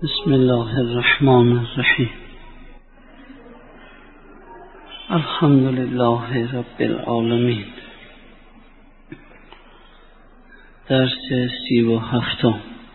بسم الله الرحمن الرحیم. الحمد لله رب العالمین. درس 37.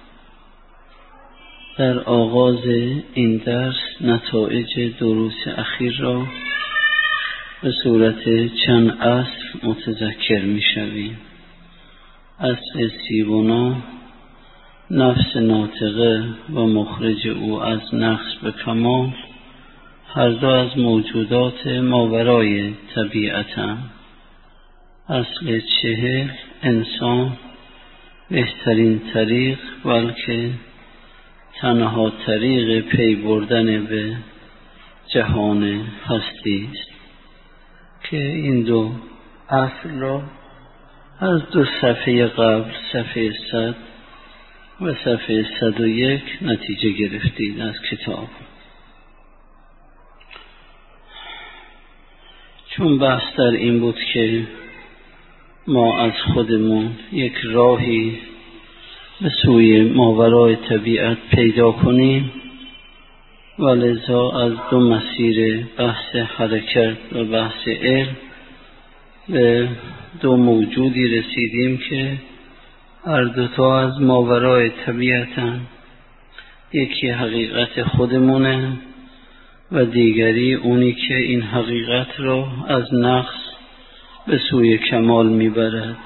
در آغاز این درس نتایج دروس اخیر را به صورت چند اصل متذکر می شویم. اصل 39، نفس ناطقه و مخرج او از نقص به کمال، هر دو از موجودات ماورای طبیعتند. اصل 40، انسان بهترین طریق بلکه تنها طریق پی بردن به جهان هستی است که این دو اصل را از دو صفحه قبل، صفحه 100 و صفحه 101 نتیجه گرفتید از کتاب. چون بحث در این بود که ما از خودمون یک راهی به سوی ماورای طبیعت پیدا کنیم و لذا از دو مسیر بحث حرکت و بحث علم به دو موجودی رسیدیم که هر دوتا از ماورای طبیعتن. یکی حقیقت خودمونه و دیگری اونی که این حقیقت را از نقص به سوی کمال میبرد.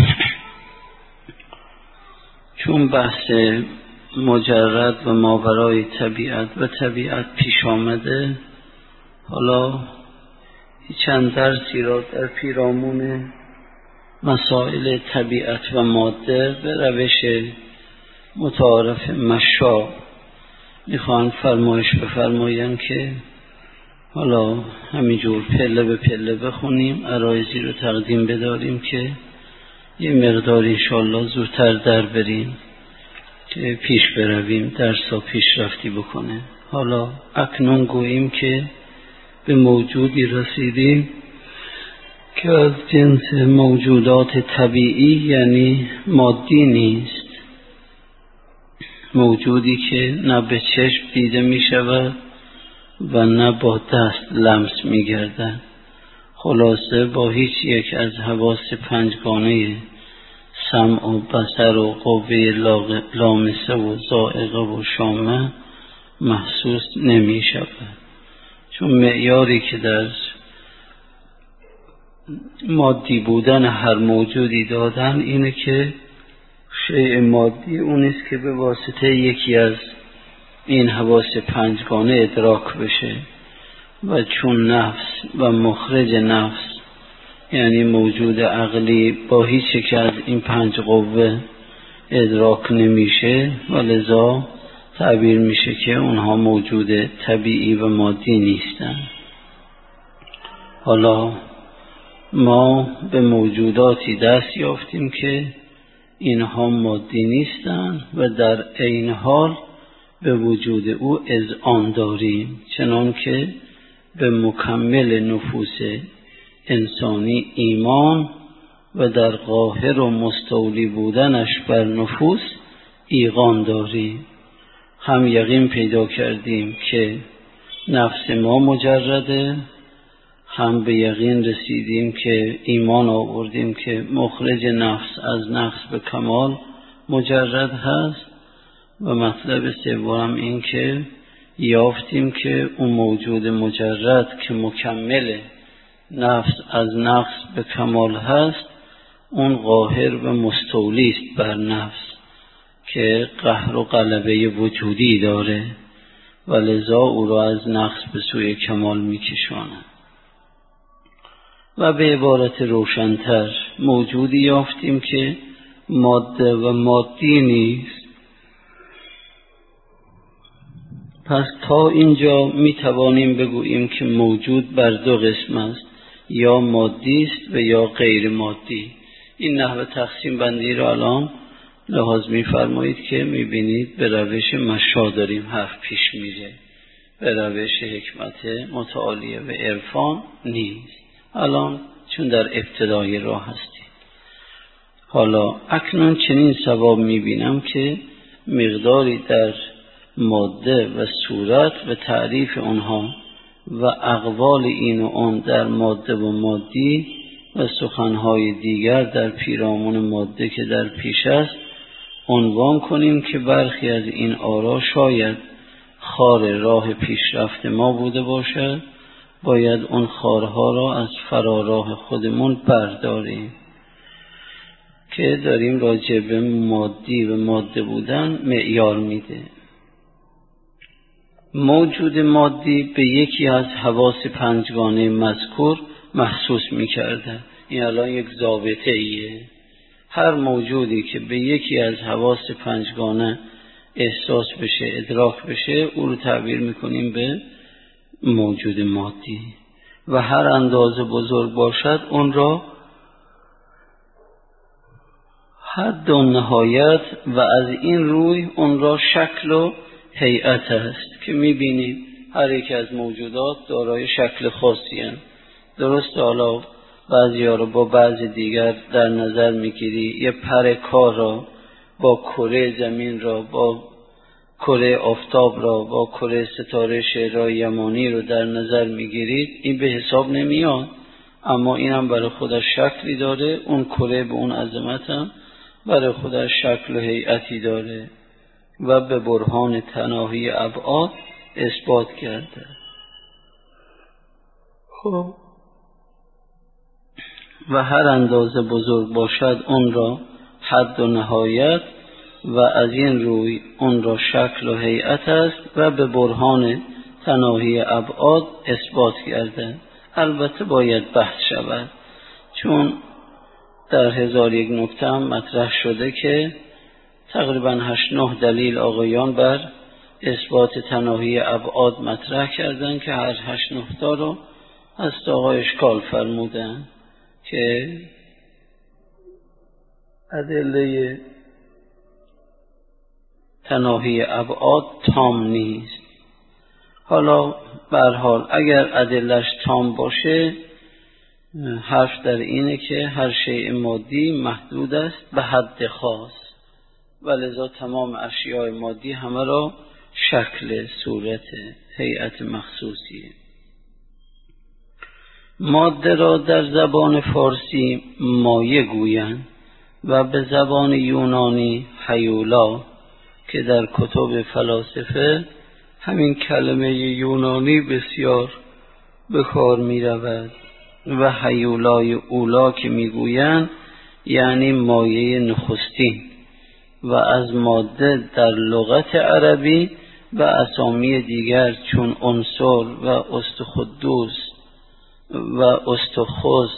چون بحث مجرد و ماورای طبیعت و طبیعت پیش آمده، حالا چند درسی را در پیرامون مسائل طبیعت و ماده به روش متعارف مشا میخوان فرمایش بفرماین که حالا همینجور پله به پله بخونیم، عرایضی رو تقدیم بداریم که یه مقدار انشاءالله زودتر در بریم که پیش برویم، درسا پیشرفتی بکنه. حالا اکنون گوییم که به موجودی رسیدیم که از جنس موجودات طبیعی یعنی مادی نیست، موجودی که نه به چشم دیده می شود و نه با دست لمس می گردد. خلاصه با هیچ یک از حواس پنجگانه سمع و بصر و قوه لامسه و ذائقه و شامه محسوس نمی شود. چون معیاری که در مادی بودن هر موجودی دادن اینه که شیء مادی اونیست که به واسطه یکی از این حواس پنجگانه ادراک بشه و چون نفس و مخرج نفس یعنی موجود عقلی با هیچ یک از این پنج قوه ادراک نمیشه و لذا تعبیر میشه که اونها موجود طبیعی و مادی نیستن. حالا ما به موجوداتی دست یافتیم که اینها مادی نیستن و در عین حال به وجود او اذعان داریم، چنان که به مکمل نفوس انسانی ایمان و در قاهر و مستولی بودنش بر نفوس ایقان داریم. هم یقین پیدا کردیم که نفس ما مجرده، هم به یقین رسیدیم که ایمان آوردیم که مخرج نفس از نقص به کمال مجرد هست و مطلب سوم این که یافتیم که اون موجود مجرد که مکمل نفس از نقص به کمال هست اون قاهر و مستولی است بر نفس که قهر و غلبه وجودی داره و لذا او را از نقص به سوی کمال میکشاند. و به عبارت روشن‌تر موجودی یافتیم که ماده و مادی نیست. پس تا اینجا می توانیم بگوییم که موجود بر دو قسم است، یا مادی است و یا غیر مادی. این نحوه تقسیم بندی را الان لحاظ می فرمایید که می بینید به روش مشا داریم حرف پیش میره، به روش حکمت متعالیه و عرفان نیست. الان چون در ابتدای راه هستیم، حالا اکنون چنین ثواب میبینم که مقداری در ماده و صورت و تعریف آنها و اقوال این و آن در ماده و مادی و سخنهای دیگر در پیرامون ماده که در پیش است عنوان کنیم که برخی از این آرا شاید خار راه پیشرفت ما بوده باشد، باید اون خارها را از فراراه خودمون برداریم که داریم راجع به مادی و ماده بودن معیار میده. موجود مادی به یکی از حواس پنجگانه مذکور محسوس میکرده. این الان یک ضابطه ایه. هر موجودی که به یکی از حواس پنجگانه احساس بشه، ادراک بشه، او رو تعبیر میکنیم به موجود مادی و هر اندازه بزرگ باشد اون را حد و نهایت و از این روی اون را شکل و هیئت است که میبینیم هر یک از موجودات دارای شکل خاصی هست. درست حالا بعضی ها رو با بعضی دیگر در نظر میگیری، یه پر کار را با کره زمین را، با کره آفتاب را، با کره ستاره شعرهای یمانی رو در نظر میگیرید، این به حساب نمیاد، اما این هم برای خودش شکلی داره. اون کره به اون عظمت هم برای خودش شکل و هیئتی داره و به برهان تناهی ابعاد اثبات کرده. خب و هر اندازه بزرگ باشد اون را حد و نهایت و از این روی اون را شکل و هیئت است و به برهان تناهی ابعاد اثبات کرده. البته باید بحث شود، چون در 1001 نکته هم مطرح شده که تقریبا 8-9 دلیل آقایان بر اثبات تناهی ابعاد مطرح کردن که هر 8-9 تا رو از آقای اشکال فرمودن که ادله تناهی ابعاد تام نیست. حالا به هر حال اگر ادلش تام باشه، حرف در اینه که هر شیء مادی محدود است به حد خاص و لذا تمام اشیاء مادی همه را شکل، صورت، هیئت مخصوصیه. ماده را در زبان فارسی مایه گویند و به زبان یونانی هیولا که در کتب فلاسفه همین کلمه یونانی بسیار به کار می رود و هیولای اولا که می گویند یعنی مایه نخستین و از ماده در لغت عربی و اسامی دیگر چون عنصر و استخدوس و استخص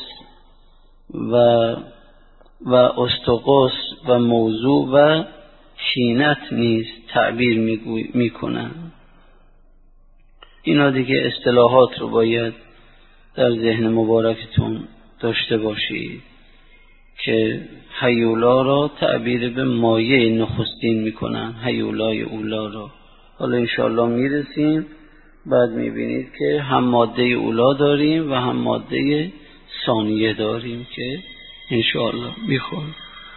و استقص و موضوع و شینت نیز تعبیر می کنند. اینا دیگه اصطلاحات رو باید در ذهن مبارکتون داشته باشید که هیولا را تعبیر به مایه نخستین میکنن، هیولای اولا را. حالا انشاءالله میرسیم، بعد میبینید که هم ماده اولا داریم و هم ماده ثانیه داریم که انشاءالله میخونیم.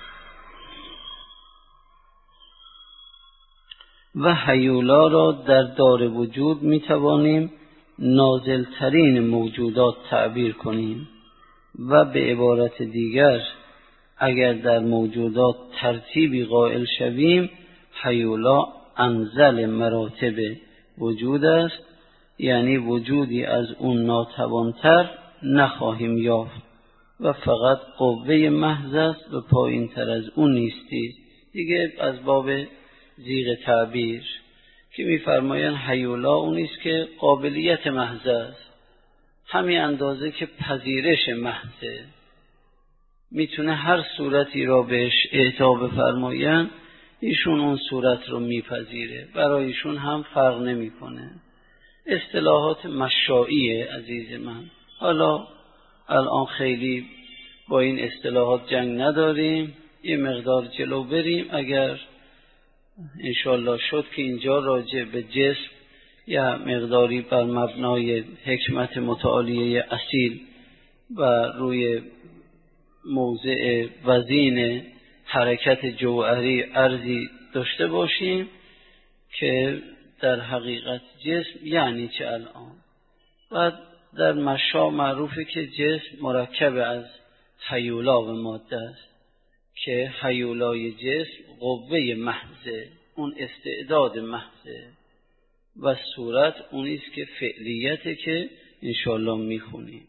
و هیولا را در دار وجود میتوانیم نازلترین موجودات تعبیر کنیم و به عبارت دیگر اگر در موجودات ترتیبی قائل شویم، هیولا انزل مراتب وجود است، یعنی وجودی از اون ناتوانتر نخواهیم یافت و فقط قوه محض است و پایین تر از اون نیستی. دیگه از باب زیغ تعبیر که می‌فرمایند هیولا اونیست که قابلیت محض است، همین اندازه که پذیرش محضه، میتونه هر صورتی را بهش اعطا بفرمایند ایشون اون صورت رو میپذیره، برای ایشون هم فرق نمیکنه. اصطلاحات مشائیه عزیز من. حالا الان خیلی با این اصطلاحات جنگ نداریم، یه مقدار جلو بریم. اگر انشالله شد که اینجا راجع به جسم یا مقداری بر مبنای حکمت متعالیه اصیل و روی موضع وزین حرکت جوهری ارزی داشته باشیم که در حقیقت جسم یعنی چه الان. و در مشا معروفه که جسم مرکب از هیولا و ماده است که هیولای جسم قوه محضه، اون استعداد محضه، و صورت اونیست که فعلیته که انشاءالله میخونیم.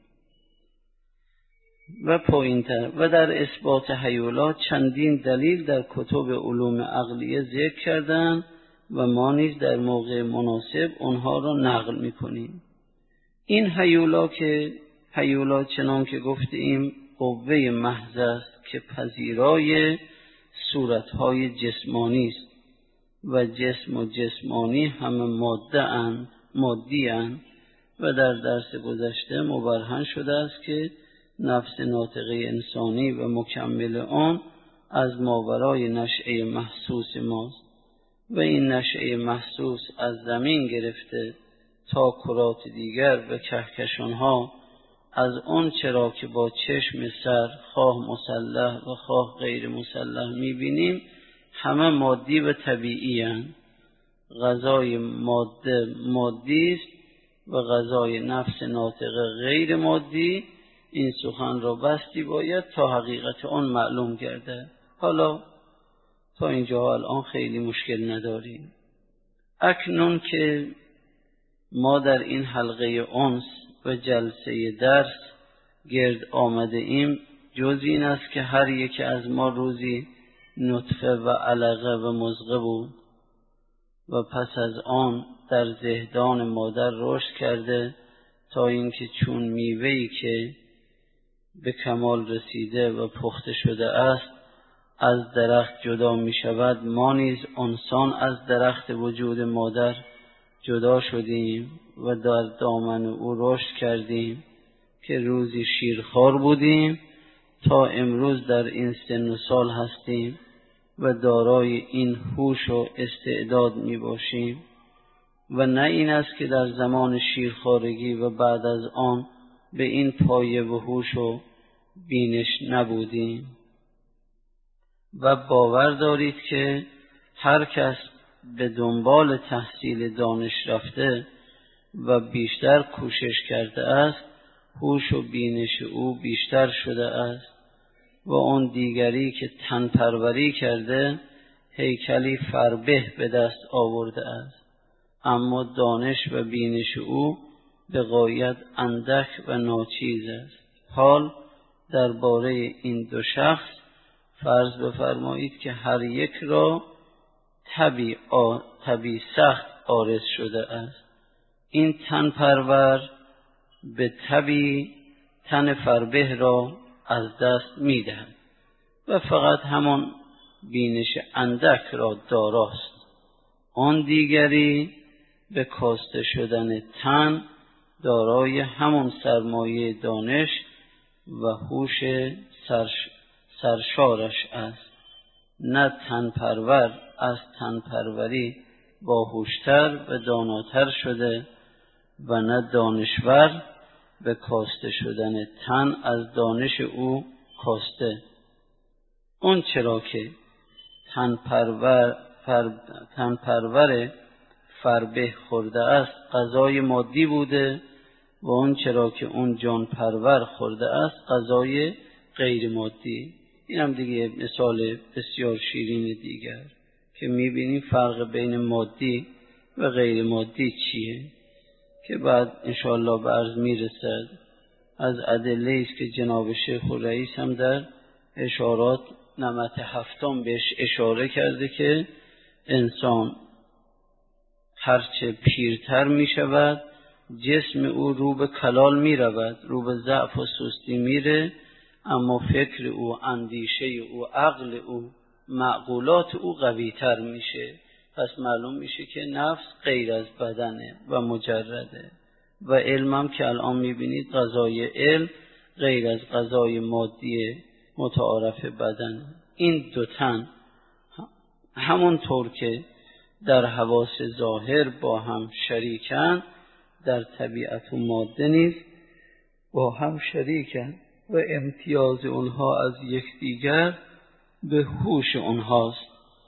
و پایین‌تر و در اثبات هیولا چندین دلیل در کتب علوم عقلیه ذکر کردن و ما نیز در موقع مناسب اونها را نقل میکنیم. این هیولا چنان که گفتیم قوه محض است که پذیرای صورتهای جسمانی است و جسم و جسمانی همه مادی اند و در درس گذشته مبرهن شده است که نفس ناطقه انسانی و مکمل آن از ماورای نشأه محسوس ماست و این نشأه محسوس از زمین گرفته تا کرات دیگر و کهکشانها از آن چرا که با چشم سر خواه مسلح و خواه غیر مسلح میبینیم همه مادی و طبیعی اند. غذای ماده مادی است و غذای نفس ناطقه غیر مادی. این سخن را بستی باید تا حقیقت آن معلوم گردد. حالا تا اینجا الان خیلی مشکل نداریم. اکنون که ما در این حلقه انس و جلسه درس گرد آمده ایم، جز این است که هر یک از ما روزی نطفه و علقه و مضغه بود و پس از آن در زهدان مادر رشد کرده تا اینکه چون میوه‌ای که به کمال رسیده و پخته شده است از درخت جدا می شود، ما نیز انسان از درخت وجود مادر جدا شدیم و در دامن او رشد کردیم که روزی شیرخوار بودیم تا امروز در این سن و سال هستیم و دارای این هوش و استعداد می باشیم. و نه این است که در زمان شیرخوارگی و بعد از آن به این پایه و هوش و بینش نبودیم. و باور دارید که هر کس به دنبال تحصیل دانش رفته و بیشتر کوشش کرده است، هوش و بینش او بیشتر شده است و اون دیگری که تن پروری کرده هیکلی فربه به دست آورده است، اما دانش و بینش او به غایت اندک و ناچیز است. حال درباره این دو شخص فرض بفرمایید که هر یک را تبی سخت عارض شده است. این تن پرور به تبی تن فربه را از دست می دهد و فقط همان بینش اندک را داراست. آن دیگری به کاسته شدن تن دارای همون سرمایه دانش و هوش سرشارش است. نه تن پرور از تن پروری باهوشتر و داناتر شده و نه دانشور به کاسته شدن تن از دانش او کاسته. اون چرا که تن پرور فربه خورده است غذای مادی بوده و اون چرا که اون جان پرور خورده است غذای غیر مادی. این هم دیگه مثال بسیار شیرین دیگر که میبینیم فرق بین مادی و غیر مادی چیه که بعد انشاءالله به عرض میرسد. از ادله است که جناب شیخ الرئیس هم در اشارات نمط هفتم بهش اشاره کرده که انسان هرچه پیرتر می شود جسم او رو به کلال می رود، رو به ضعف و سستی میره، اما فکر او، اندیشه او، عقل او، معقولات او قوی تر میشه. پس معلوم میشه که نفس غیر از بدنه و مجرده و علم هم که الان میبینید غذای علم غیر از غذای مادی متعارف بدن. این دو تن همونطور که در حواس ظاهر با هم شریکن در طبیعت و ماده نیز با هم شریکن و امتیاز اونها از یکدیگر به هوش اونهاست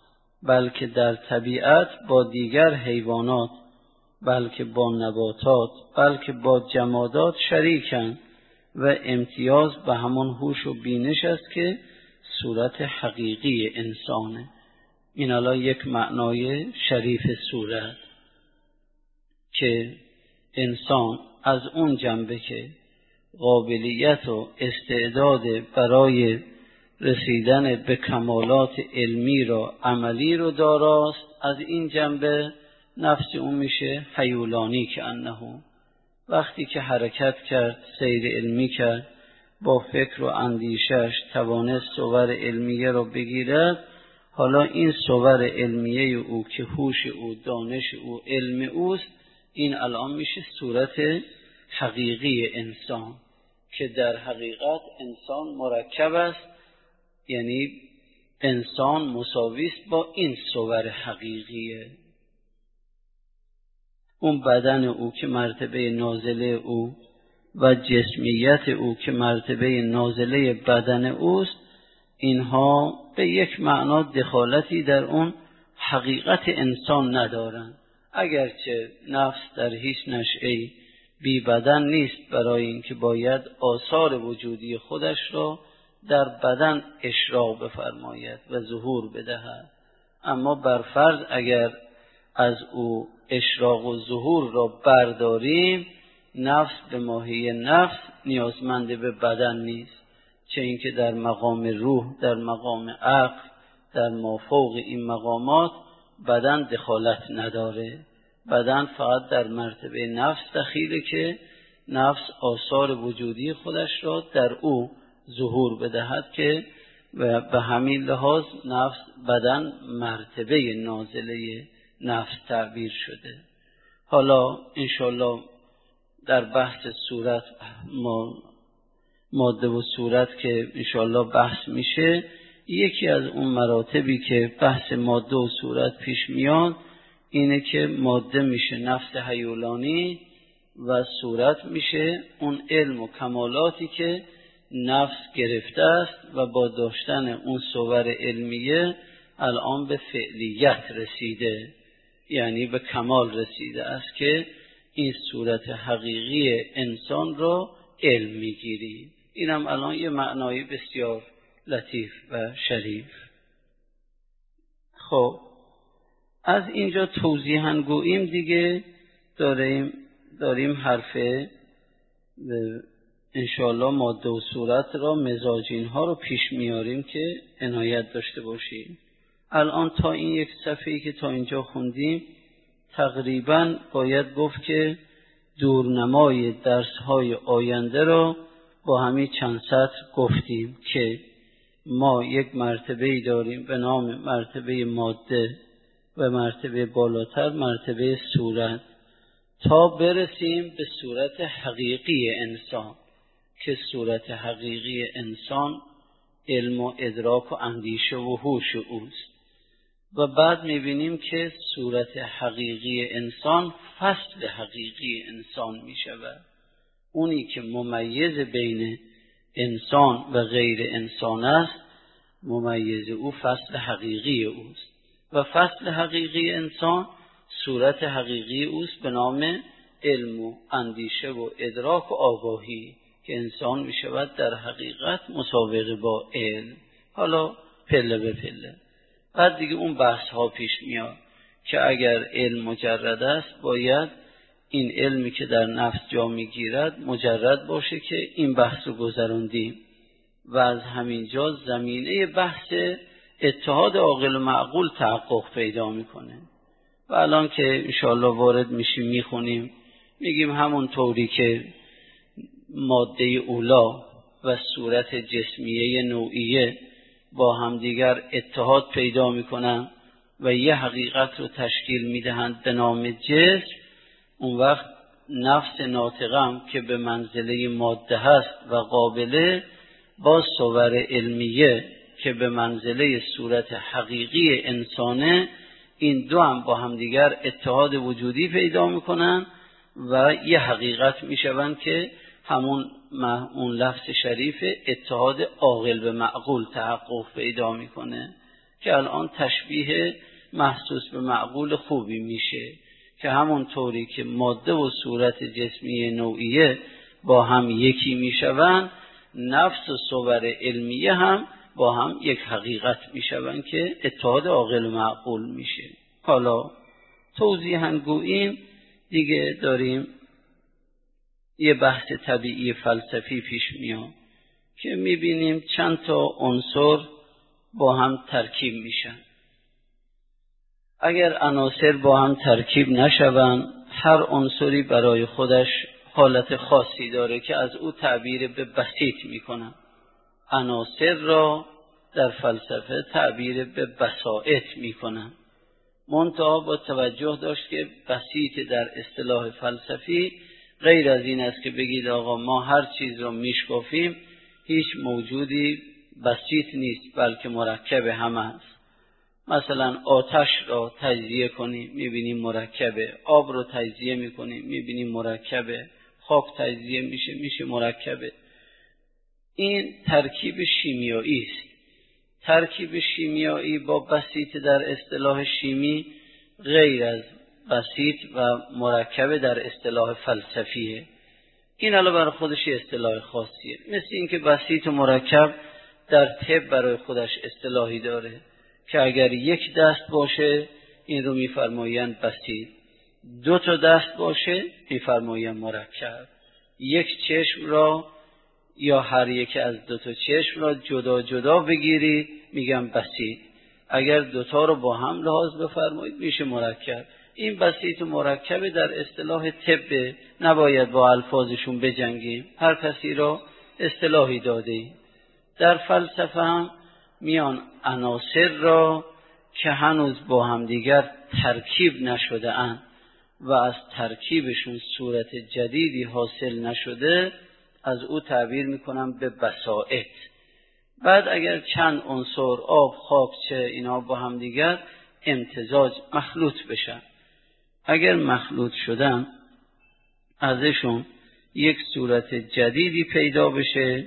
بلکه در طبیعت با دیگر حیوانات، بلکه با نباتات، بلکه با جمادات شریکند و امتیاز به همون هوش و بینش است که صورت حقیقی انسانه. این حالا یک معنای شریف صورت، که انسان از اون جنبه که قابلیت و استعداد برای رسیدن به کمالات علمی را، عملی رو داراست، از این جنبه نفس اون میشه هیولانی، که انه وقتی که حرکت کرد، سیر علمی کرد، با فکر و اندیشش توانست صور علمیه را بگیرد، حالا این صور علمیه او که هوش او، دانش او، علم اوست، این الان میشه صورت حقیقی انسان، که در حقیقت انسان مرکب است، یعنی انسان مساوی است با این صور حقیقیه. اون بدن او که مرتبه نازله او و جسمیت او که مرتبه نازله بدن اوست، اینها به یک معنا دخالتی در اون حقیقت انسان ندارند. اگرچه نفس در هیچ نشأه‌ای بی بدن نیست، برای اینکه باید آثار وجودی خودش را در بدن اشراق بفرماید و ظهور بدهد، اما بر فرض اگر از او اشراق و ظهور را برداریم، نفس به ماهی نفس نیازمند به بدن نیست، چه اینکه در مقام روح، در مقام عقل، در مافوق این مقامات بدن دخالت نداره. بدن فقط در مرتبه نفس دخیله که نفس آثار وجودی خودش را در او ظهور بدهد، که و به همین لحاظ نفس بدن مرتبه نازله نفس تعبیر شده. حالا انشالله در بحث صورت، ماده و صورت که انشالله بحث میشه، یکی از اون مراتبی که بحث ماده و صورت پیش میاد اینه که ماده میشه نفس هیولانی و صورت میشه اون علم و کمالاتی که نفس گرفته است و با داشتن اون صور علمیه الان به فعلیت رسیده، یعنی به کمال رسیده است که این صورت حقیقی انسان را علم میگیری. اینم الان یه معنای بسیار لطیف و شریف. خب از اینجا توضیحاً گوییم دیگه داریم حرفه انشاءالله ماده و صورت را، مزاجین ها رو پیش میاریم که عنایت داشته باشیم. الان تا این یک صفحه‌ای که تا اینجا خوندیم تقریباً باید گفت که دورنمای درس‌های آینده را با همین چند سطر گفتیم که ما یک مرتبه‌ای داریم به نام مرتبه ماده و مرتبه بالاتر مرتبه صورت، تا برسیم به صورت حقیقی انسان که صورت حقیقی انسان علم و ادراک و اندیشه و هوش اوست. و بعد میبینیم که صورت حقیقی انسان فصل حقیقی انسان میشود، اونی که ممیز بین انسان و غیر انسان است، ممیز او فصل حقیقی اوست و فصل حقیقی انسان صورت حقیقی اوست به نام علم و اندیشه و ادراک و آگاهی که انسان میشود در حقیقت مسابقه با علم. حالا پله به پله بعد دیگه اون بحث ها پیش میاد که اگر علم مجرد است باید این علمی که در نفس جا میگیرد مجرد باشه که این بحث رو گذراندیم و از همینجا زمینه بحث اتحاد عاقل و معقول تحقق پیدا میکنه. و الان که انشاءالله وارد میشیم میخونیم میگیم همون طوری که ماده اولا و صورت جسمیه نوعیه با همدیگر اتحاد پیدا میکنن و یه حقیقت رو تشکیل میدهند به نام جسم، اون وقت نفس ناطقم که به منزله ماده هست و قابله با صور علمیه که به منزله صورت حقیقی انسانه، این دو هم با همدیگر اتحاد وجودی پیدا میکنن و یه حقیقت میشون که همون اون لفظ شریف اتحاد عاقل به معقول تحقق پیدا میکنه که الان تشبیه محسوس به معقول خوبی میشه که همون طوری که ماده و صورت جسمی نوعیه با هم یکی میشوند، نفس و صور علمیه هم با هم یک حقیقت میشوند که اتحاد عاقل و معقول میشه. حالا توضیحاً گوییم دیگه داریم یه بحث طبیعی فلسفی پیش میاد که میبینیم چند تا عنصر با هم ترکیب میشن. اگر عناصر با هم ترکیب نشوند، هر عنصری برای خودش حالت خاصی داره که از او تعبیر به بسیط میکنن. عناصر را در فلسفه تعبیر به بساط میکنن. منتها با توجه داشت که بسیط در اصطلاح فلسفی غیر از این است که بگید آقا ما هر چیز رو میشکافیم، هیچ موجودی بسیط نیست بلکه مرکب هم است. مثلا آتش را تجزیه کنیم میبینیم مرکبه، آب رو تجزیه میکنیم میبینیم مرکبه، خاک تجزیه میشه مرکبه. این ترکیب شیمیایی است. ترکیب شیمیایی با بسیط در اصطلاح شیمی غیر از بسیط و مرکب در اصطلاح فلسفیه. این علاوه بر خودش اصطلاح خاصیه. مثل اینکه بسیط و مرکب در طب برای خودش اصطلاحی داره که اگر یک دست باشه این رو میفرمایند بسیط، دو تا دست باشه میفرمایند مرکب، یک چشم را یا هر یک از دو تا چشم را جدا جدا بگیری میگم بسیط، اگر دوتا رو با هم لحاظ بفرمایید میشه مرکب. این بسیط و مرکب در اصطلاح طب، نباید با الفاظشون بجنگیم، هر کسی را اصطلاحی داده. در فلسفه هم میان عناصر را که هنوز با هم دیگر ترکیب نشده اند و از ترکیبشون صورت جدیدی حاصل نشده، از او تعبیر میکنم به بساط. بعد اگر چند عنصر آب، خاک، چه اینا با هم دیگر امتزاج مخلوط بشن، اگر مخلوط شدن ازشون یک صورت جدیدی پیدا بشه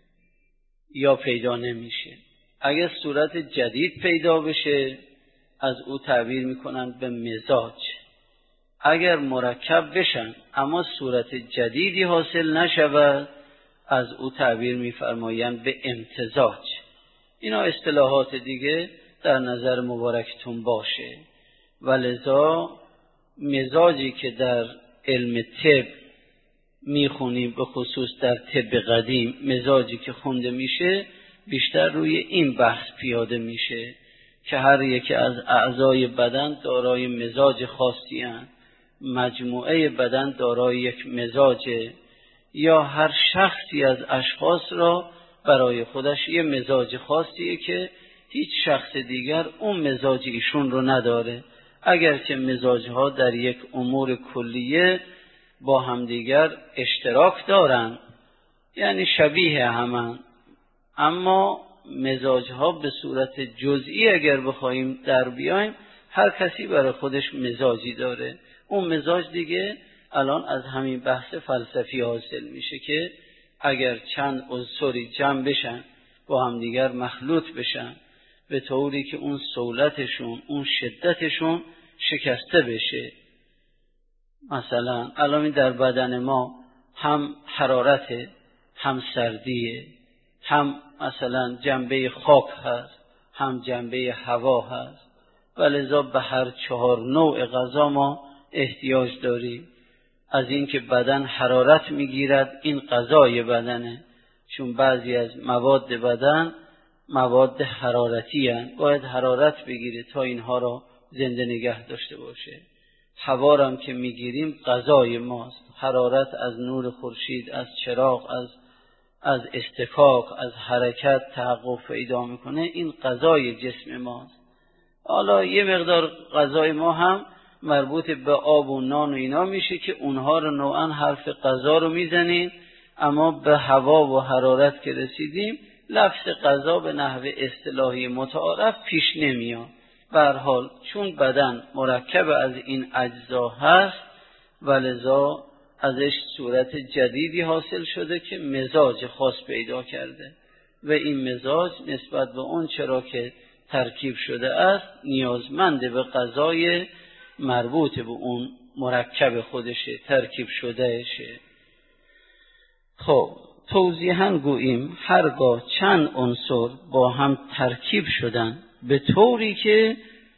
یا پیدا نمیشه. اگر صورت جدید پیدا بشه از او تعبیر میکنن به مزاج. اگر مرکب بشن اما صورت جدیدی حاصل نشود از او تعبیر میفرمایند به امتزاج. اینا اصطلاحات دیگه در نظر مبارکتون باشه. ولذا مزاجی که در علم طب میخونیم، به خصوص در طب قدیم مزاجی که خونده میشه بیشتر روی این بحث پیاده میشه که هر یک از اعضای بدن دارای مزاج خاصی هستند، مجموعه بدن دارای یک مزاجه، یا هر شخصی از اشخاص را برای خودش یه مزاج خاصیه که هیچ شخص دیگر اون مزاج ایشون رو نداره، اگرچه مزاجها در یک امور کلیه با همدیگر اشتراک دارن، یعنی شبیه همن، اما مزاجها به صورت جزئی اگر بخوایم در بیایم هر کسی برای خودش مزاجی داره. اون مزاج دیگه الان از همین بحث فلسفی حاصل میشه که اگر چند عنصری جمع بشن با همدیگر مخلوط بشن به طوری که اون صولتشون، اون شدتشون شکسته بشه. مثلا الان در بدن ما هم حرارت، هم سردیه، هم مثلا جنبه خاک هست، هم جنبه هوا هست، ولذا به هر 4 نوع غذا ما احتیاج داریم. از این که بدن حرارت میگیرد این غذای بدنه، چون بعضی از مواد بدن مواد حرارتی هستند، باید حرارت بگیره تا اینها را زنده نگه داشته باشه. هوا را هم که میگیریم غذای ماست، حرارت از نور خورشید، از چراغ، از اصطکاک، از حرکت تحقق پیدا میکنه، این غذای جسم ماست. حالا یه مقدار غذای ما هم مربوط به آب و نان و اینا میشه که اونها رو نوعا حرف غذا رو میزنیم، اما به هوا و حرارت که رسیدیم لفظ غذا به نحو اصطلاحی متعارف پیش نمیاد. به هر حال چون بدن مرکب از این اجزا هست ولذا ازش صورت جدیدی حاصل شده که مزاج خاص پیدا کرده و این مزاج نسبت به اون چرا که ترکیب شده است نیازمند به غذای مربوط به اون مرکب خودشه، ترکیب شدهشه. خب توضیحاً گوییم هرگاه چند عنصر با هم ترکیب شدن به طوری که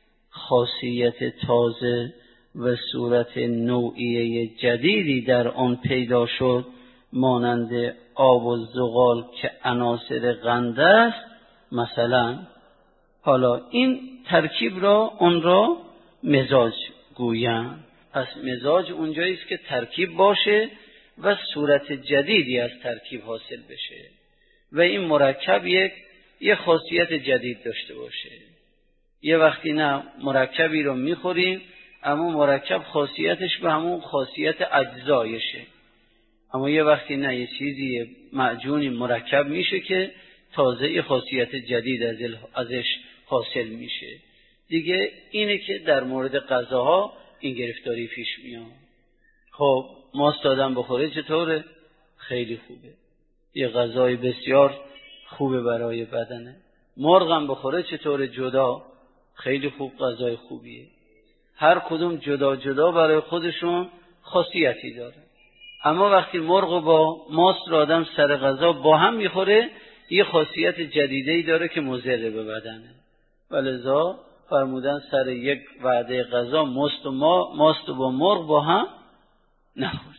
خاصیت تازه و صورت نوعیه جدیدی در آن پیدا شد، مانند آب و زغال که عناصر قند است مثلا، حالا این ترکیب را اون را مزاج گویند. پس مزاج اونجایی است که ترکیب باشه و صورت جدیدی از ترکیب حاصل بشه و این مرکب یک خاصیت جدید داشته باشه. یه وقتی نه مرکبی رو میخوریم اما مرکب خاصیتش به همون خاصیت اجزایشه، اما یه وقتی نه یه چیزی معجونی مرکب میشه که تازه خاصیت جدید ازش حاصل میشه دیگه. اینه که در مورد غذاها این گرفتاری پیش میاد. خب ماست آدم بخوره چطوره؟ خیلی خوبه، یه غذای بسیار خوبه برای بدنه. مرغ هم بخوره چطوره؟ جدا، خیلی خوب، غذای خوبیه. هر کدوم جدا جدا برای خودشون خاصیتی داره، اما وقتی مرغ با ماست رو آدم سر غذا با هم میخوره یه خاصیت جدیدی داره که مضر به بدنه، ولذا فرمودن سر یک وعده غذا ماست و با مرغ با هم نخوری.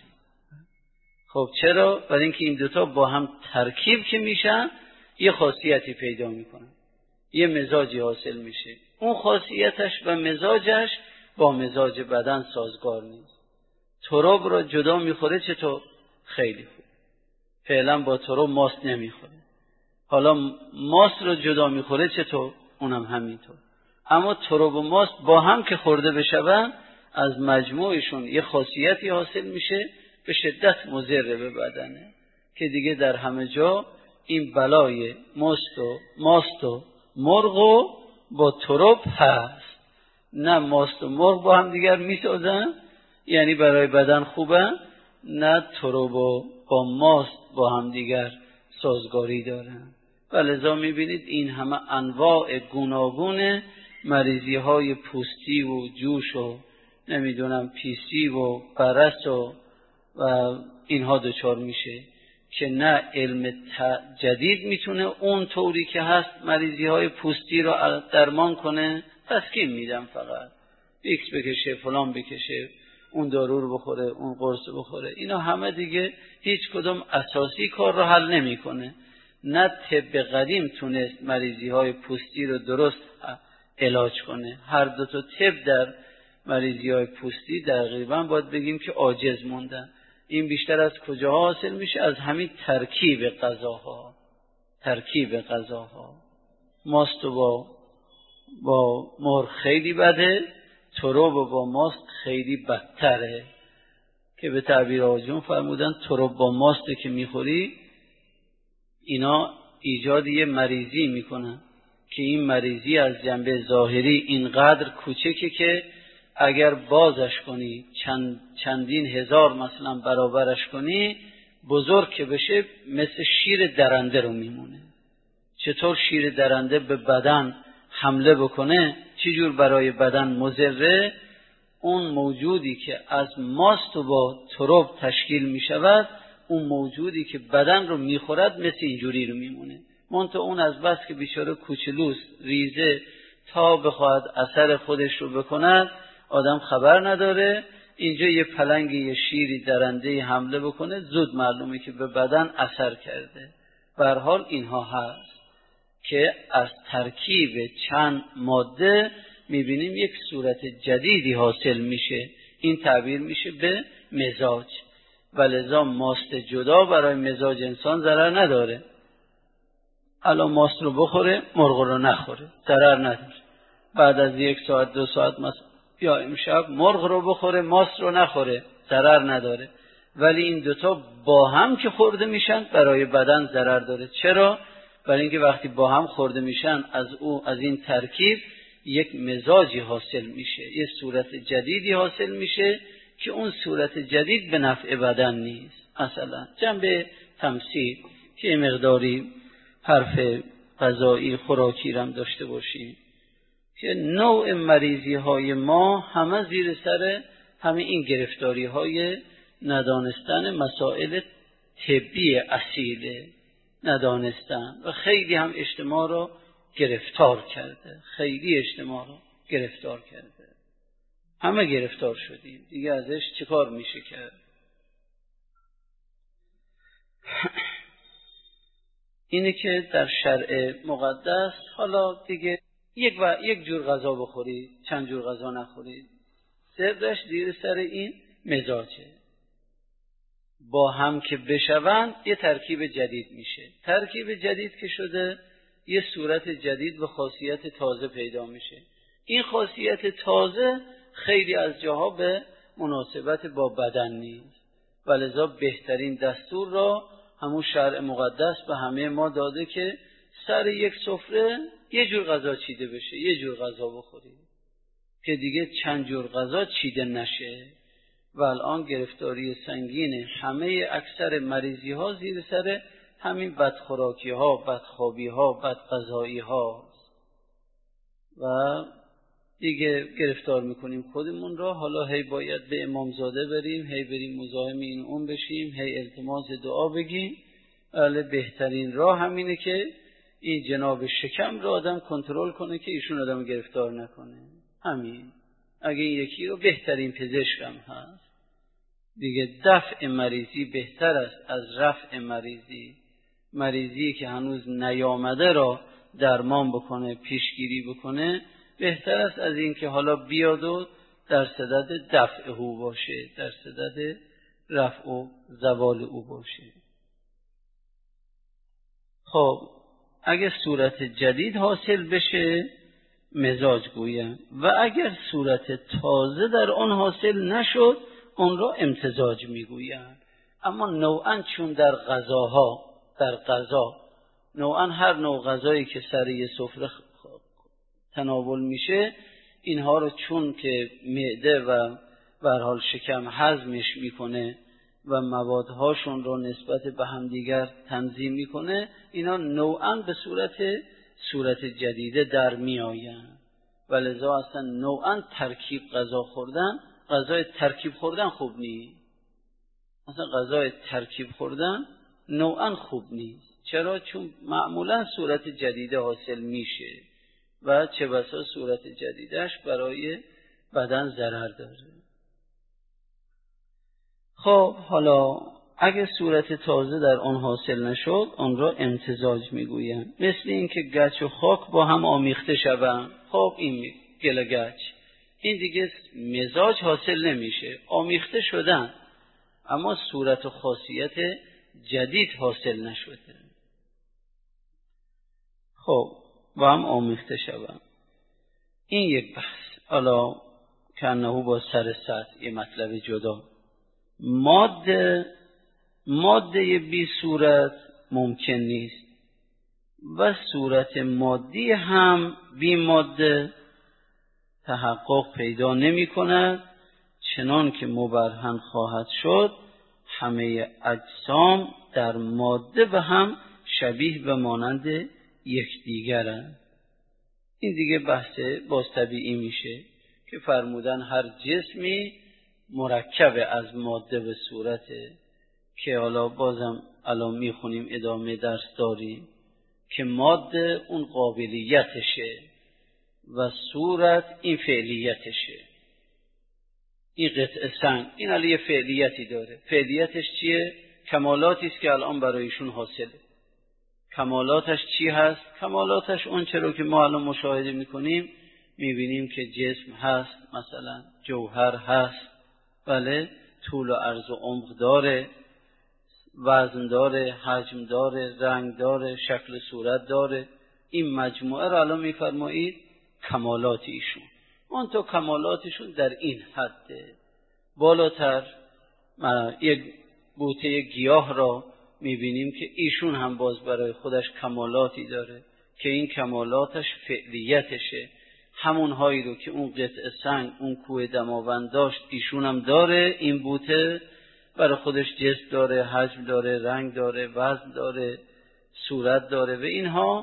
خب چرا؟ برای اینکه این دوتا با هم ترکیب که میشن یه خاصیتی پیدا میکنن، یه مزاجی حاصل میشه، اون خاصیتش و مزاجش با مزاج بدن سازگار نیست. تراب رو جدا میخوره چطور؟ خیلی خوب، فعلا با تراب ماست نمیخوره. حالا ماست رو جدا میخوره چطور؟ اونم همینطور. اما تراب و ماست با هم که خورده بشون از مجموعشون یه خاصیتی حاصل میشه به شدت مضر به بدنه که دیگه در همه جا این بلای ماست و مرغ و با تراب هست. نه ماست و مرغ با هم دیگر میسازن یعنی برای بدن خوبه، نه تراب و با ماست با هم دیگر سازگاری دارن. ولذا میبینید این همه انواع گوناگون مریضی های پوستی و جوش و نمیدونم پیسی و برس و اینها دچار میشه که نه علم جدید میتونه اون طوری که هست مریضی های پوستی رو درمان کنه، تسکین میدم فقط ایکس بکشه فلان بکشه اون دارو رو بخوره اون قرص بخوره، اینا همه دیگه هیچ کدوم اساسی کار رو حل نمیکنه. نه طب قدیم تونست مریضی های پوستی رو درست علاج کنه، هر دو تا طب در مریضی های پوستی تقریبا باید بگیم که عاجز موندن. این بیشتر از کجا حاصل میشه؟ از همین ترکیب غذاها. ماست با مرغ خیلی بده، تراب با ماست خیلی بدتره که به تعبیر آجون فرمودن تراب با ماست که میخوری اینا ایجاد یه مریضی میکنن که این مریضی از جنبه ظاهری اینقدر کوچکه که اگر بازش کنی چندین هزار مثلا برابرش کنی بزرگ که بشه مثل شیر درنده رو میمونه. چطور شیر درنده به بدن حمله بکنه چجور برای بدن مضره، اون موجودی که از ماست و با تراب تشکیل میشود اون موجودی که بدن رو میخورد مثل اینجوری رو میمونه. منتها اون از بس که بیچاره کوچلوست ریزه تا بخواد اثر خودش رو بکند آدم خبر نداره، اینجا یه پلنگ یه شیری درنده حمله بکنه زود معلومه که به بدن اثر کرده. به هر حال اینها هست که از ترکیب چند ماده میبینیم یک صورت جدیدی حاصل میشه، این تعبیر میشه به مزاج. ولذا ماست جدا برای مزاج انسان ضرر نداره. الان ماست رو بخوره مرغ رو نخوره ضرر نداره، بعد از 1 ساعت 2 ساعت یا امشب مرغ رو بخوره ماست رو نخوره ضرر نداره. ولی این دوتا با هم که خورده میشن برای بدن ضرر داره. چرا؟ برای اینکه وقتی با هم خورده میشن از این ترکیب یک مزاجی حاصل میشه، یک صورت جدیدی حاصل میشه که اون صورت جدید به نفع بدن نیست. مثلا جنبه تمثیل که مقداری حرف غذایی خوراکی هم داشته باشیم که نوع مریضی های ما همه زیر سر همه این گرفتاری های ندانستن مسائل طبی اصیله، ندانستن و خیلی هم اجتماع رو گرفتار کرده، خیلی اجتماع رو گرفتار کرده، همه گرفتار شدیم دیگه، ازش چه کار میشه کرد؟ اینه که در شرع مقدس حالا دیگه یک جور غذا بخورید، چند جور غذا نخورید، سرش زیر سر این مزاجه. با هم که بشوند یه ترکیب جدید میشه، ترکیب جدید که شده یه صورت جدید و خاصیت تازه پیدا میشه. این خاصیت تازه خیلی از جاها به مناسبت با بدن نیست، ولذا بهترین دستور را همون شرع مقدس به همه ما داده که سر یک سفره یه جور غذا چیده بشه، یه جور غذا بخورید که دیگه چند جور غذا چیده نشه. و الان گرفتاری سنگین همه اکثر مریضی ها زیر سر همین بدخوراکی ها، بدخوابی ها، بدغذایی ها و دیگه گرفتار میکنیم خودمون را. حالا هی باید به امامزاده بریم، هی بریم مزاحم این اون بشیم، هی التماس دعا بگیم. بله بهترین راه همینه که این جناب شکم را آدم کنترل کنه که ایشون آدم گرفتار نکنه. همین. اگه این یکی رو بهترین پزشک هم هست دیگه. دفع مریضی بهتر است از رفع مریضی. مریضی که هنوز نیامده را درمان بکنه، پیشگیری بکنه، بهتر است از این که حالا بیاد و در صدد دفع او باشه، در صدد رفع و زوال او باشه. خب اگر صورت جدید حاصل بشه مزاج گویم، و اگر صورت تازه در آن حاصل نشد اون را امتزاج میگویم. اما نوعاً چون در غذاها، در غذا نوعاً هر نوع غذایی که سر یه سفره تناول میشه، اینها رو چون که معده و به هر حال شکم هضمش میکنه و موادهاشون رو نسبت به همدیگر تنظیم میکنه، اینا نوعاً به صورت جدیده در میآیند. ولذا اصلا نوعاً ترکیب غذا خوردن، غذای ترکیب خوردن خوب نیست. اصلا غذای ترکیب خوردن نوعاً خوب نیست. چرا؟ چون معمولاً صورت جدیده حاصل میشه و چه بسا صورت جدیدش برای بدن ضرر داره. خب حالا اگه صورت تازه در آن حاصل نشد آن را امتزاج میگویم. مثل این که گچ و خاک با هم آمیخته شوند. خب این گل گچ، این دیگه مزاج حاصل نمیشه، آمیخته شدن اما صورت و خاصیت جدید حاصل نشده. خب با هم آمیخته شوند. این یک بحث. حالا کنهو با سر سطح یه مطلب جدا. ماده بی صورت ممکن نیست و صورت مادی هم بی ماده تحقق پیدا نمی کند، چنان که مبرهن خواهد شد همه اجسام در ماده به هم شبیه و مانند یکدیگرند. این دیگه بحث باز طبیعی میشه که فرمودن هر جسمی مرکب از ماده به صورته، که حالا بازم الان میخونیم ادامه درس داریم که ماده اون قابلیتشه و صورت این فعلیتشه. این قطعه سنگ این علیه فعلیتی داره. فعلیتش چیه؟ کمالاتی است که الان برایشون حاصله. کمالاتش چی هست؟ کمالاتش اون چرا که ما الان مشاهده میکنیم، میبینیم که جسم هست، مثلا جوهر هست، بله، طول و عرض و عمق داره، وزن داره، حجم داره، رنگ داره، شکل صورت داره. این مجموعه را الان میفرمایید کمالات ایشون. اون تو کمالاتشون در این حده. بالاتر یک بوته گیاه را میبینیم که ایشون هم باز برای خودش کمالاتی داره که این کمالاتش فعلیتشه. همون هایی رو که اون قطعه سنگ، اون کوه دماوند داشت ایشون هم داره. این بوته برای خودش جسم داره، حجم داره، رنگ داره، وزن داره، صورت داره و اینها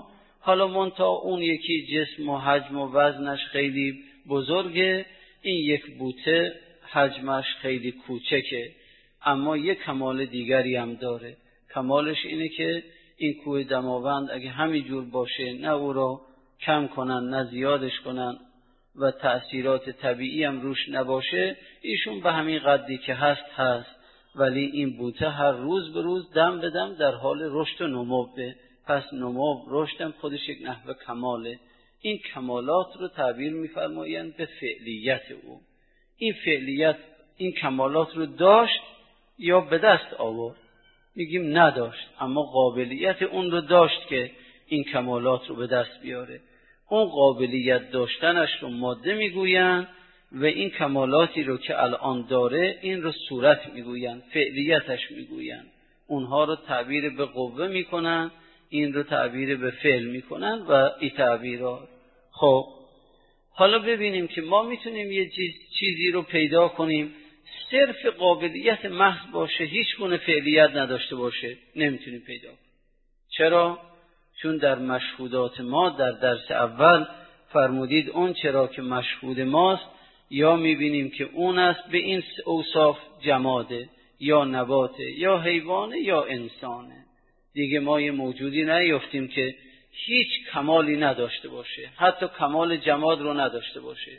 حالا منتها اون یکی جسم و حجم و وزنش خیلی بزرگه، این یک بوته حجمش خیلی کوچکه، اما یک کمال دیگری هم داره. کمالش اینه که این کوه دماوند اگه همینجور باشه، نه او را کم کنن نه زیادش کنن و تأثیرات طبیعی هم روش نباشه، ایشون به همین قدری که هست، ولی این بوته هر روز به روز دم به دم در حال رشد و نموه. پس نمو رشدم خودش یک نحو کماله. این کمالات رو تعبیر می‌فرمایند به فعلیت او. این فعلیت این کمالات رو داشت یا به دست آورد؟ میگیم نداشت، اما قابلیت اون رو داشت که این کمالات رو به دست بیاره. اون قابلیت داشتنش رو ماده میگوین و این کمالاتی رو که الان داره این رو صورت میگوین، فعلیتش میگوین. اونها رو تعبیر به قوه میکنن، این رو تعبیر به فعل میکنن و این تعبیرات. خب حالا ببینیم که ما میتونیم یه چیزی رو پیدا کنیم صرف قابلیت محض باشه، هیچ گونه فعلیت نداشته باشه؟ نمیتونیم پیدا کنیم. چرا؟ چون در مشهودات ما در درس اول فرمودید اون چرا که مشهود ماست یا میبینیم که اون است به این اوصاف جماده یا نباته یا حیوانه یا انسانه. دیگه ما یه موجودی نیافتیم که هیچ کمالی نداشته باشه، حتی کمال جماد رو نداشته باشه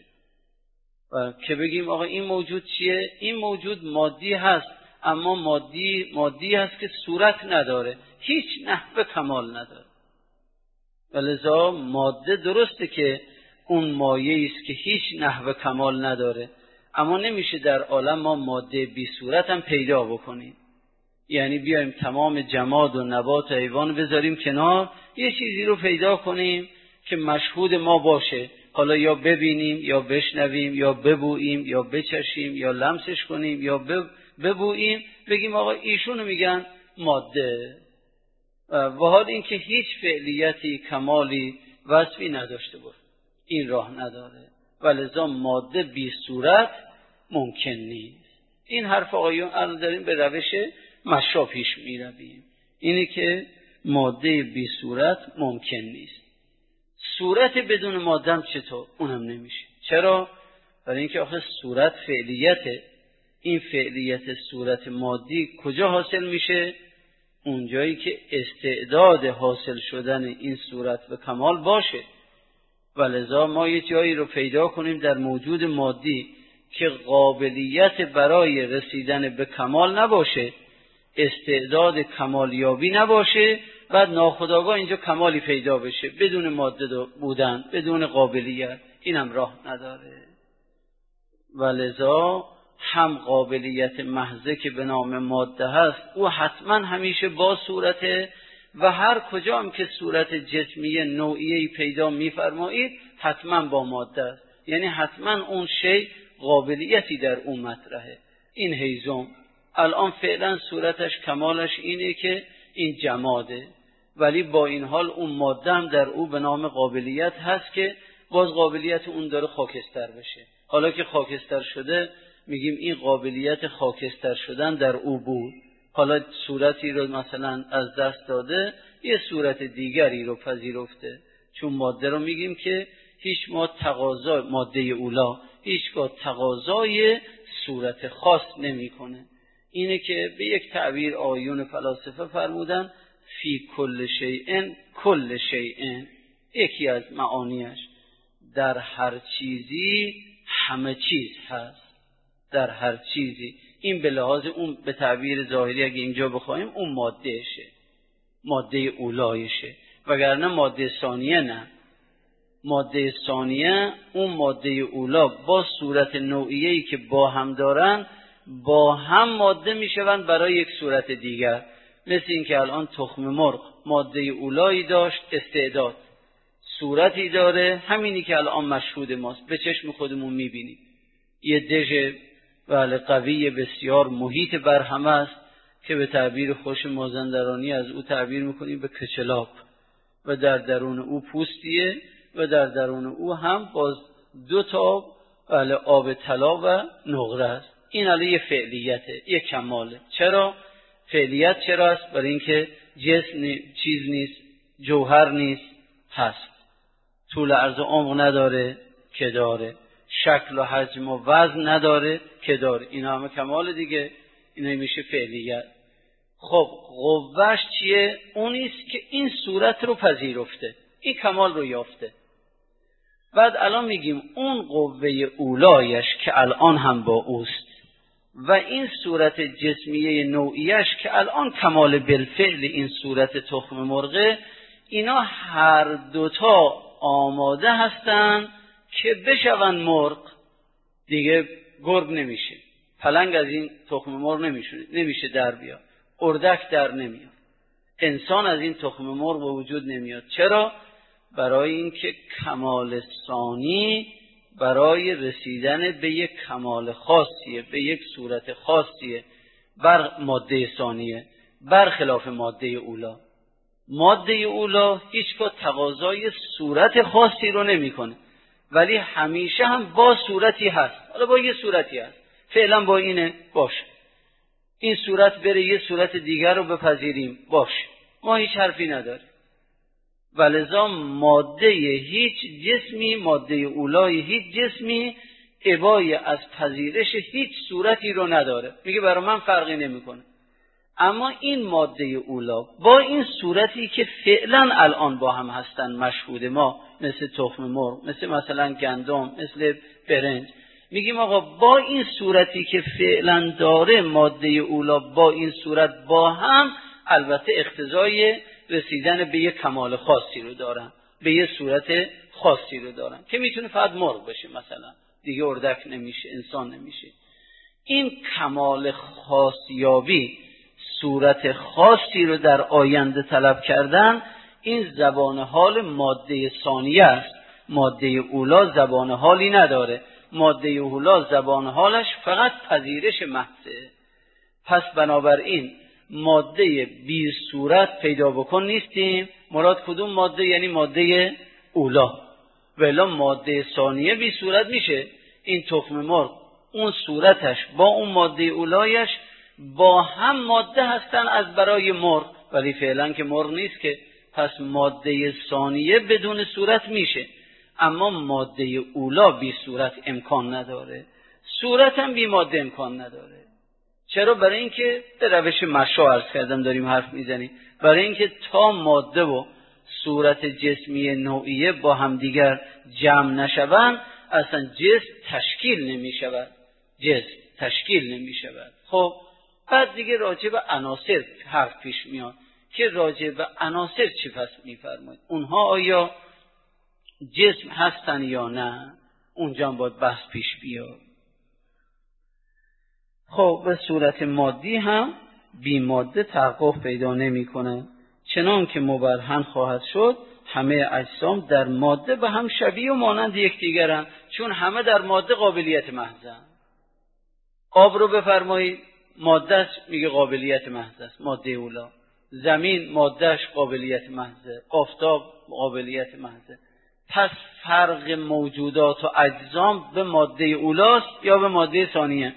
و که بگیم آقا این موجود چیه؟ این موجود مادی هست، اما مادی هست که صورت نداره، هیچ نحو کمال نداره. ولذا ماده درسته که اون مایه است که هیچ نحو کمال نداره، اما نمیشه در عالم ما ماده بی صورت هم پیدا بکنیم. یعنی بیایم تمام جماد و نبات و حیوان بذاریم کنار، یه چیزی رو پیدا کنیم که مشهود ما باشه، حالا یا ببینیم یا بشنویم یا ببوییم یا بچشیم یا لمسش کنیم یا ببوییم، بگیم آقا ایشونو میگن ماده، و حال اینکه هیچ فعلیتی کمالی وصفی نداشته باشه، این راه نداره. ولذا ماده بی صورت ممکن نیست. این حرف آقایون الان داریم به روش مشا پیش می رویم، اینه که ماده بی صورت ممکن نیست. صورت بدون ماده هم چطور؟ اونم نمیشه. چرا؟ برای اینکه آخه صورت فعلیته. این فعلیت صورت مادی کجا حاصل میشه؟ اونجایی که استعداد حاصل شدن این صورت به کمال باشه. ولذا ما یه جایی رو پیدا کنیم در موجود مادی که قابلیت برای رسیدن به کمال نباشه، استعداد کمالیابی نباشه، بعد ناخودآگاه اینجا کمالی پیدا بشه بدون ماده بودن، بدون قابلیت، اینم راه نداره. ولذا هم قابلیت محضه که به نام ماده هست او حتما همیشه با صورته، و هر کجا هم که صورت جسمی نوعیه‌ای پیدا می‌فرمایید حتما با ماده است. یعنی حتما اون شی قابلیتی در اون مطرحه. این هیزم الان فعلا صورتش کمالش اینه که این جماده، ولی با این حال اون ماده هم در او به نام قابلیت هست که باز قابلیت اون داره خاکستر بشه. حالا که خاکستر شده میگیم این قابلیت خاکستر شدن در او بود، حالا صورتی رو مثلا از دست داده، یه صورت دیگری رو پذیرفته. چون ماده رو میگیم که هیچ ماده اولا هیچگاه تقاضای صورت خاص نمیکنه. اینه که به یک تعبیر آیون فلاسفه فرمودن فی کل شیء کل شیء، یکی از معانیش در هر چیزی همه چیز هست، در هر چیزی. این به لحاظ اون به تعبیر ظاهری اگه اینجا بخوایم اون مادهشه، ماده اولایشه، وگرنه ماده ثانیه نه. ماده ثانیه اون ماده اولا با صورت نوعیه‌ای که با هم دارن با هم ماده میشوند برای یک صورت دیگر. مثل این که الان تخم مرغ ماده اولایی داشت، استعداد، صورتی داره، همینی که الان مشهود ماست، به چشم خودمون میبینیم. یه دژ قوی بسیار محیط بر همه است که به تعبیر خوش مازندرانی از او تعبیر میکنیم به کچلاپ، و در درون او پوستیه و در درون او هم باز دو تا آب طلا و نقره است. این علی یه فعلیته، یه کماله. چرا؟ فعلیت چرا است؟ برای اینکه جسم چیز نیست، جوهر نیست، هست. طول عرض و عمق نداره که داره، شکل و حجم و وزن نداره که داره. اینا همه کمال دیگه، اینا میشه فعلیت. خب قوهش چیه؟ اونیست که این صورت رو پذیرفته، این کمال رو یافته. بعد الان میگیم اون قوه اولایش که الان هم با اوست و این صورت جسمیه نوعیش که الان کمال بالفعل این صورت تخم مرغه، اینا هر دوتا آماده هستن که بشون مرغ. دیگه گرگ نمیشه، پلنگ از این تخم مرغ نمیشه در بیاد، اردک در نمیاد، انسان از این تخم مرغ به وجود نمیاد. چرا؟ برای اینکه کمال ثانی برای رسیدن به یک کمال خاصیه، به یک صورت خاصیه، بر ماده ثانیه، برخلاف ماده اولا. ماده اولا هیچگاه تقاضای صورت خاصی رو نمیکنه، ولی همیشه هم با صورتی هست. حالا با یه صورتی هست، فعلا با اینه باشه، این صورت بره یه صورت دیگر رو بپذیریم باشه، ما هیچ حرفی نداریم. ولذا ماده هیچ جسمی، ماده اولای هیچ جسمی ابای از پذیرش هیچ صورتی رو نداره، میگه برای من فرقی نمیکنه. اما این ماده اولا با این صورتی که فعلا الان با هم هستن مشهود ما، مثل تخم مرغ، مثلا گندم، مثل برنج، میگیم آقا با این صورتی که فعلا داره ماده اولا با این صورت با هم البته اقتضای رسیدن به یک کمال خاصی رو دارن، به یک صورت خاصی رو دارن که میتونه فقط مرغ بشه، مثلا دیگه اردک نمیشه، انسان نمیشه. این کمال خاصیابی، صورت خاصی رو در آینده طلب کردن، این زبان حال ماده ثانیه است. ماده اولا زبان حالی نداره، ماده اولا زبان حالش فقط پذیرش محضه. پس بنابراین ماده بی صورت پیدا بکن نیستیم. مراد کدوم ماده؟ یعنی ماده اولا. ولی ماده ثانیه بی صورت میشه. این تخم مرغ اون صورتش با اون ماده اولایش با هم ماده هستن از برای مرغ، ولی فعلا که مرغ نیست که. پس ماده ثانیه بدون صورت میشه، اما ماده اولا بی صورت امکان نداره، صورت هم بی ماده امکان نداره. چرا؟ برای اینکه به روش مشا عرض کردم داریم حرف میزنیم، برای اینکه تا ماده و صورت جسمی نوعیه با هم دیگر جمع نشوند اصلا جسم تشکیل نمیشود، جسم تشکیل نمیشود. خب بعد دیگه راجع به عناصر حرف پیش میاد که راجع به عناصر چی پس میفرمایید؟ اونها آیا جسم هستن یا نه؟ اونجا باید بحث پیش بیاد. خب به صورت مادی هم بی ماده تحقق پیدا نمی کنه، چنان که مبرهن خواهد شد همه اجسام در ماده به هم شبیه و مانند یکدیگرند، چون همه در ماده قابلیت محضن. آب رو بفرمایید مادهش میگه قابلیت محض است، ماده اولا. زمین مادهش قابلیت محضه، آفتاب قابلیت محضه. پس فرق موجودات و اجسام به ماده اولاست یا به ماده ثانیه؟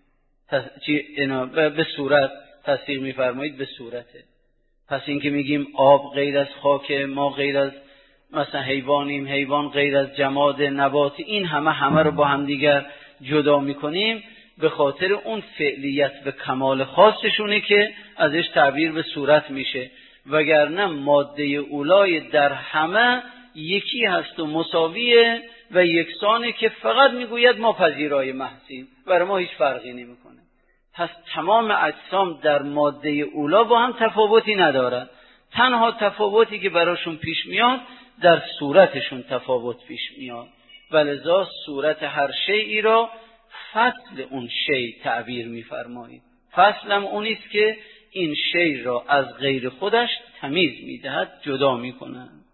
به صورت تصدیق میفرمایید به صورته. پس این که میگیم آب غیر از خاک، ما غیر از مثلا حیوانیم، حیوان غیر از جماد، نبات، این همه رو با هم دیگر جدا میکنیم به خاطر اون فعلیت به کمال خاصشونه که ازش تعبیر به صورت میشه، وگرنه ماده اولای در همه یکی هست و مساویه و یکسانه که فقط میگوید ما پذیرای محضیم، برای ما هیچ فرقی نمیکنه. پس تمام اجسام در ماده اولا با هم تفاوتی ندارن، تنها تفاوتی که براشون پیش میاد در صورتشون تفاوت پیش میاد، ولذا صورت هر شیئی را فصل اون شیء تعبیر می‌فرمایید. فصل هم اونیست که این شیء را از غیر خودش تمیز می‌دهد، جدا می‌کند.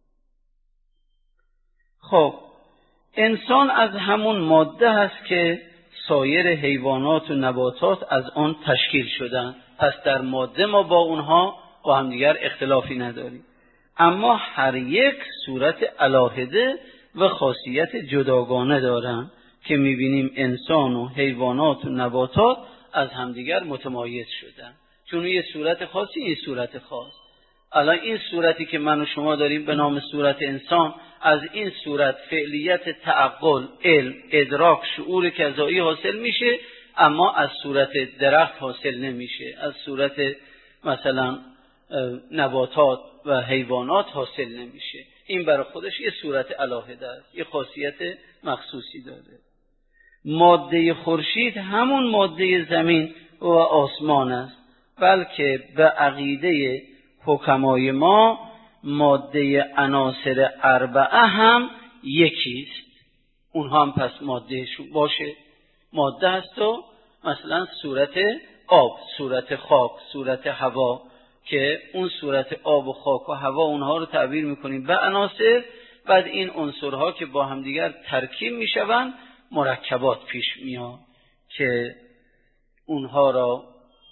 خب انسان از همون ماده هست که سایر حیوانات و نباتات از آن تشکیل شدن، پس در ماده ما با اونها با هم دیگر اختلافی نداریم، اما هر یک صورت علاهده و خاصیت جداگانه دارن که میبینیم انسان و حیوانات و نباتات از همدیگر متمایز شدن، چون یه صورت خاصی، یه صورت خاص. الان این صورتی که من و شما داریم به نام صورت انسان، از این صورت فعلیت تعقل، علم، ادراک، شعور کذایی حاصل میشه، اما از صورت درخت حاصل نمیشه، از صورت مثلا نباتات و حیوانات حاصل نمیشه. این برای خودش یه صورت علاهده است، یه خاصیت مخصوصی داره. ماده خورشید همون ماده زمین و آسمان است، بلکه به عقیده حکمای ما ماده عناصر اربعه هم یکیست. اونها هم پس مادهشون باشه، ماده هست و مثلا صورت آب، صورت خاک، صورت هوا، که اون صورت آب و خاک و هوا اونها رو تعبیر میکنیم به عناصر. بعد این عنصرها که با همدیگر ترکیب میشوند مرکبات پیش میاد که اونها را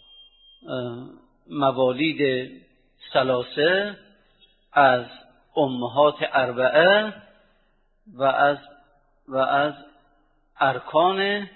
موالید ثلاثه از امهات اربعه و از ارکان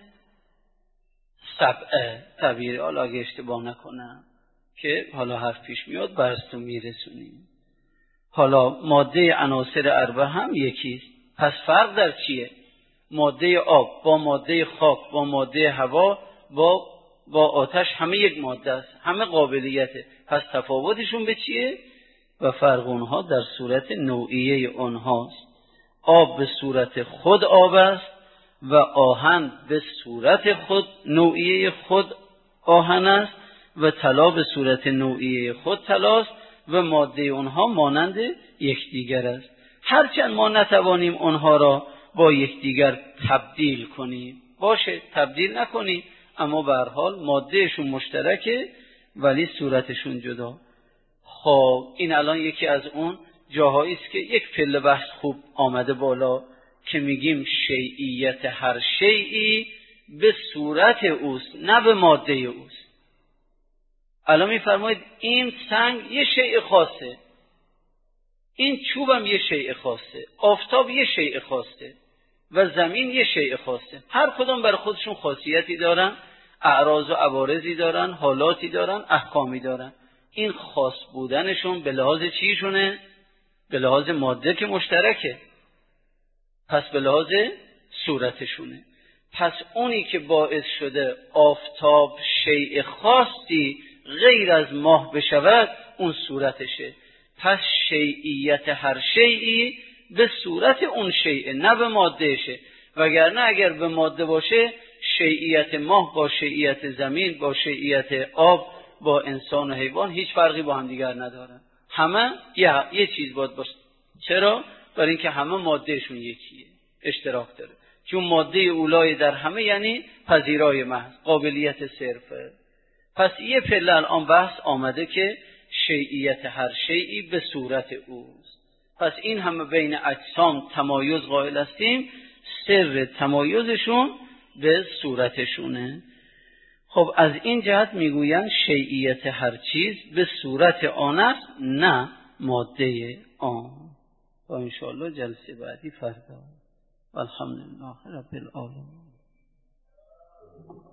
سبعه تعبیر، حالا اگه اشتباه نکنم که حالا حرف پیش میاد برستون میرسونیم. حالا ماده عناصر اربعه هم یکیست. پس فرق در چیه؟ ماده آب با ماده خاک با ماده هوا با آتش همه یک ماده است، همه قابلیته. پس تفاوتشون به چیه؟ و فرق اونها در صورت نوعیه اونهاست. آب به صورت خود آب است و آهن به صورت خود نوعیه خود آهن است و طلا به صورت نوعیه خود طلاست و ماده اونها مانند یکدیگر است. هرچند ما نتوانیم اونها را با یکدیگر تبدیل کنیم، باشه تبدیل نکنیم، اما به هر حال مادهشون مشترکه ولی صورتشون جدا. خب این الان یکی از اون جاهایی است که یک پله بحث خوب آمده بالا که میگیم شیعیت هر شیعی به صورت اوست نه به ماده اوست. الان میفرمایید این سنگ یه شیء خاصه، این چوبم یه شیء خاصه، آفتاب یه شیء خاصه و زمین یه شیء خاصه. هر کدوم برای خودشون خاصیتی دارن، اعراض و عوارضی دارن، حالاتی دارن، احکامی دارن. این خاص بودنشون به لحاظ چیشونه؟ به لحاظ ماده که مشترکه، پس به لحاظ صورتشونه. پس اونی که باعث شده آفتاب شیء خاصی غیر از ماه بشود اون صورتشه. پس شیعیت هر شیعی به صورت اون شیء نه به مادهشه، وگرنه اگر به ماده باشه شیعیت ماه با شیعیت زمین با شیعیت آب با انسان و حیوان هیچ فرقی با هم دیگر ندارن، همه یه چیز باشه. چرا؟ برای اینکه همه مادهشون یکیه، اشتراک داره. چون ماده اولای در همه یعنی پذیرای محض، قابلیت صرفه. پس یه پله الان بحث آمده که شیعیت هر شیعی به صورت اوست. پس این همه بین اجسام تمایز قائل هستیم، سر تمایزشون به صورتشونه. خب از این جهت میگویند شیعیت هر چیز به صورت آن است نه ماده آن. و انشاءالله جلسه بعدی فردا. والحمدلله رب العالمین.